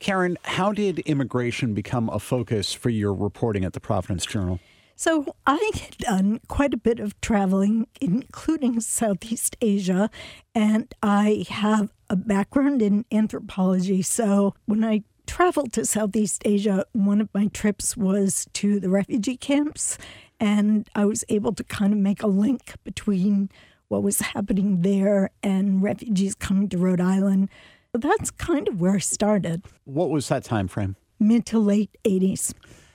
Karen, how did immigration become a focus for your reporting at the Providence Journal? So I had done quite a bit of traveling, including Southeast Asia, and I have a background in anthropology. So when I traveled to Southeast Asia, one of my trips was to the refugee camps, and I was able to kind of make a link between what was happening there and refugees coming to Rhode Island. But that's kind of where I started. What was that time frame? Mid to late 80s.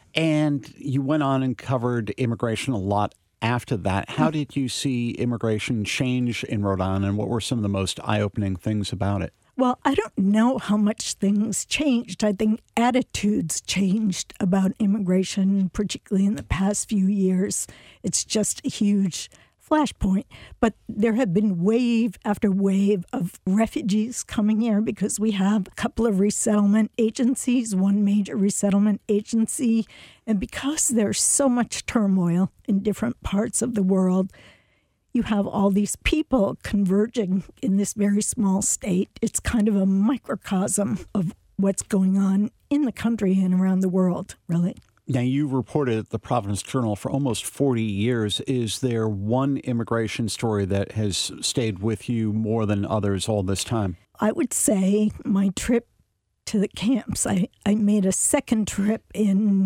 And you went on and covered immigration a lot after that. How did you see immigration change in Rhode Island, and what were some of the most eye-opening things about it? Well, I don't know how much things changed. I think attitudes changed about immigration, particularly in the past few years. It's just a huge flashpoint. But there have been wave after wave of refugees coming here because we have a couple of resettlement agencies, one major resettlement agency. And because there's so much turmoil in different parts of the world, you have all these people converging in this very small state. It's kind of a microcosm of what's going on in the country and around the world, really. Now, you reported at the Providence Journal for almost 40 years. Is there one immigration story that has stayed with you more than others all this time? I would say my trip to the camps. I made a second trip in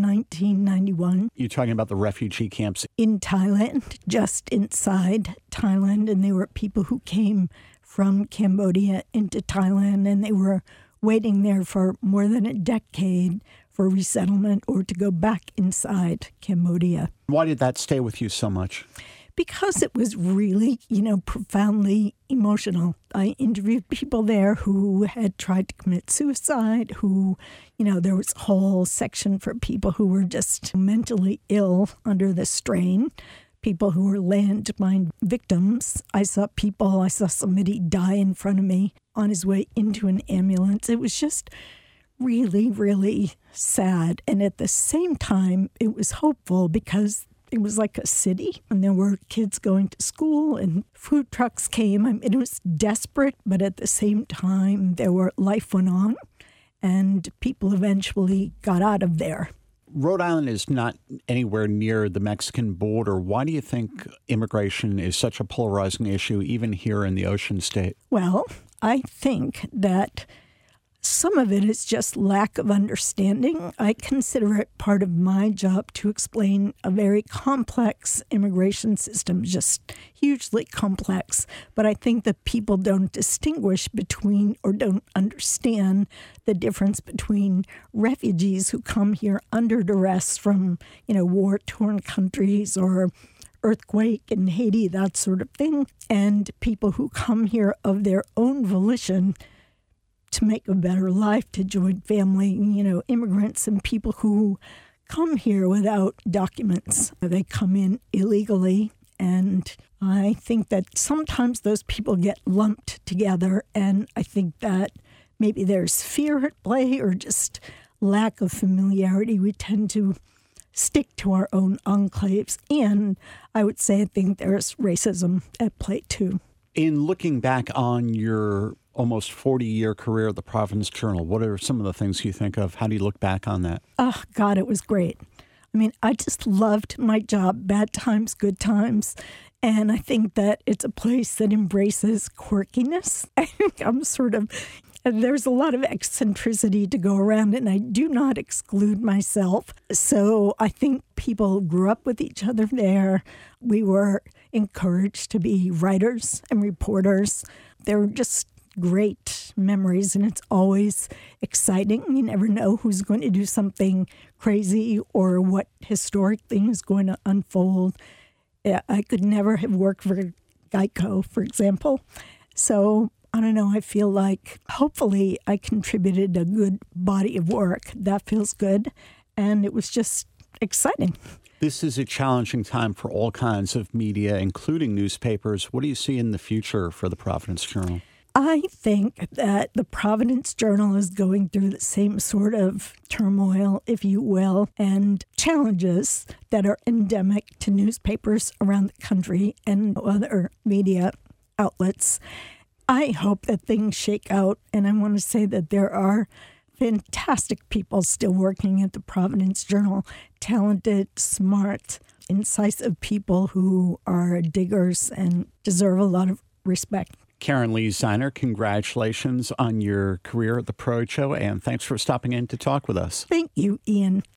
1991. You're talking about the refugee camps? In Thailand, just inside Thailand. And they were people who came from Cambodia into Thailand, and they were waiting there for more than a decade for resettlement or to go back inside Cambodia. Why did that stay with you so much? Because it was really, profoundly emotional. I interviewed people there who had tried to commit suicide, who, there was a whole section for people who were just mentally ill under the strain, people who were landmine victims. I saw somebody die in front of me on his way into an ambulance. It was just really, really sad. And at the same time, it was hopeful because it was like a city, and there were kids going to school, and food trucks came. I mean, it was desperate, but at the same time, life went on, and people eventually got out of there. Rhode Island is not anywhere near the Mexican border. Why do you think immigration is such a polarizing issue, even here in the Ocean State? Well, I think that some of it is just lack of understanding. I consider it part of my job to explain a very complex immigration system, just hugely complex. But I think that people don't distinguish between or don't understand the difference between refugees who come here under duress from, war-torn countries or earthquake in Haiti, that sort of thing, and people who come here of their own volition to make a better life, to join family, immigrants and people who come here without documents. They come in illegally, and I think that sometimes those people get lumped together, and I think that maybe there's fear at play or just lack of familiarity. We tend to stick to our own enclaves, and I would say I think there's racism at play too. In looking back on your almost 40-year career at the Providence Journal, what are some of the things you think of? How do you look back on that? Oh, God, it was great. I mean, I just loved my job, bad times, good times. And I think that it's a place that embraces quirkiness. I think there's a lot of eccentricity to go around, and I do not exclude myself. So I think people grew up with each other there. We were encouraged to be writers and reporters. There were just great memories, and it's always exciting. You never know who's going to do something crazy or what historic thing is going to unfold. I could never have worked for Geico, for example. So I don't know, I feel like hopefully I contributed a good body of work. That feels good. And it was just exciting. This is a challenging time for all kinds of media, including newspapers. What do you see in the future for the Providence Journal? I think that the Providence Journal is going through the same sort of turmoil, if you will, and challenges that are endemic to newspapers around the country and other media outlets. I hope that things shake out, and I want to say that there are fantastic people still working at the Providence Journal, talented, smart, incisive people who are diggers and deserve a lot of respect. Karen Lee Ziner, congratulations on your career at The Pro Show, and thanks for stopping in to talk with us. Thank you, Ian.